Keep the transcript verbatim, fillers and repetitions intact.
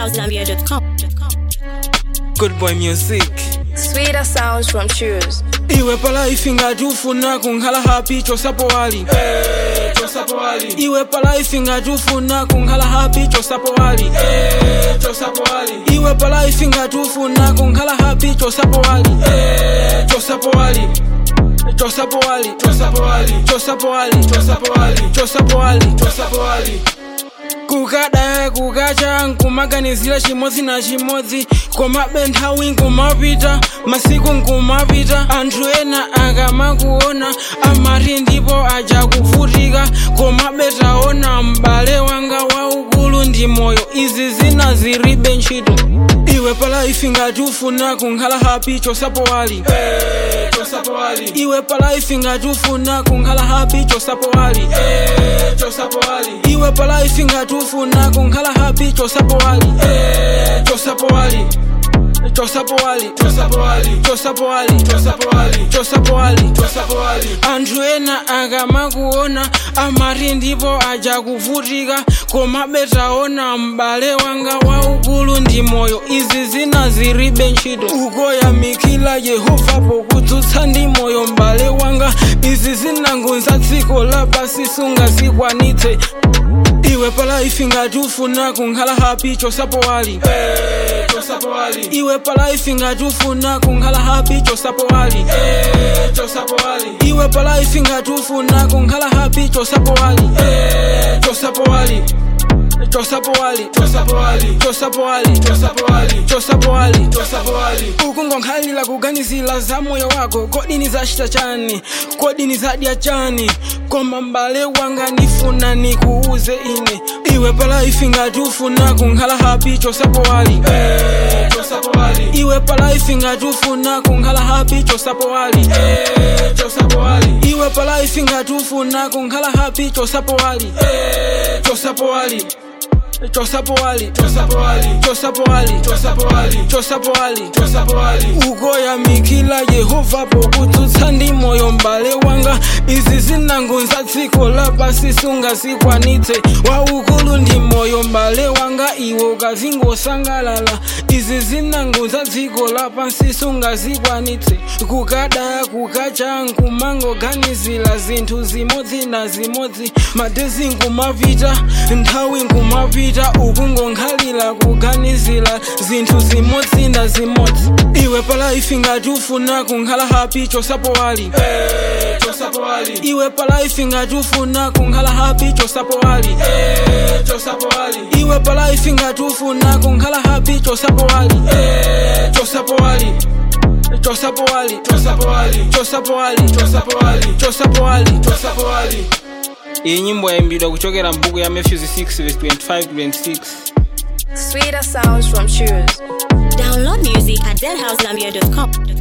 house zambia dot com. Good boy music. Sweeter sounds from Choose. Iwe pala ifinga tufuna kunkhala happy chosapo wali. Eh, chosapo wali. Iwe pala ifinga tufuna kunkhala happy chosapo wali. Eh, chosapo wali. Iwe pala ifinga tufuna kunkhala happy chosapo wali. Eh, chosapo wali. Chosapo wali. Chosapo wali. Chosapo wali. Chosapo wali. Chosapo wali. Chosapo wali. Kukada kukacha nkumaganizira chimodzi na chimodzi koma benthawi nkumapita masiku nkumapita anthu ena akamakuona amati ndipo aja kuvutika koma betaona m'bale wanga waukulu ndi moyo izi zina zilibe ntchito. Iwe pala ifinga tufuna kunkhala happy chosapo wali. Eh, chosapo wali. Iwe pala ifinga tufuna kunkhala happy chosapo wali. Eh, chosapo wali. Iwe pala ifinga tufuna kunkhala happy chosapo wali. Eh, chosapo wali. Chosapo wali. Chosapo wali. Chosapo wali. Chosapo wali. Chosapo wali. Chosapo wali. Anthu ena akamakuona amati ndipo aja kuvutika koma betaona m'bale wanga waukulu ndi moyo izi zina zilibe ntchito. Ukoyamikila Yehova pokudzutsa ndi moyo m'bale wanga izi zinangunza dziko lapasi sungazikwanitse. Iwe pala ifinga tufuna kunkhala happy chosapo wali. Eh, chosapo wali. Iwe pala ifinga tufuna kunkhala happy chosapo wali. Eh, chosapo wali. Iwe pala ifinga tufuna kunkhala happy chosapo wali. Eh, chosapo wali. Chosapo wali. Chosapo wali. Chosapo wali. Chosapo wali. Chosapo wali. Chosapo wali. Ukungokhalira kuganizira za moyo wako kodi ni zachita chani kodi ni zadya chani koma m'bale wanga nifuna nikuuze ine. Iwe pala ifinga tufuna kunkhala happy chosapo wali. Eh, chosapo wali. Iwe pala ifinga tufuna kunkhala happy chosapo wali. Eh, chosapo wali. Iwe pala ifinga tufuna kunkhala happy chosapo wali. Eh, chosapo wali. Chosapo wali. Chosapo wali. Chosapo wali. Chosapo wali. Chosapo wali. Chosapo wali. Ukoyamikila Yehova pokudzutsa ndi moyo m'bale wanga izi zinangunza dziko lapasi sungazikwanitse. Waukulu ndi moyo m'bale wanga iwe ukazingosangalala izi zinangunza dziko lapasi sungazikwanitse. Kukada kukacha nkumangoganizira zinthu zimodzi na zimodzi madezi nkumapita nthawi nkumapita ukungokhalira kuganizira zinthu zimodzi na zimodzi. Iwe pala ifinga tufuna kunkhala happy chosapo wali. Eh, chosapo wali. Iwe pala ifinga tufuna kunkhala happy chosapo wali. Eh, chosapo wali. Iwe pala ifinga tufuna kunkhala happy chosapo wali. Eh, chosapo wali. Chosapo wali. Chosapo wali. Chosapo wali. Chosapo wali. Chosapo wali. Chosapo wali. Iyi nyimbo yaimbidwa kuchokera mbuku ya Matthew six verse twenty-five to twenty-six. Sweeter sounds from Choose. Download music at z house zambia dot com.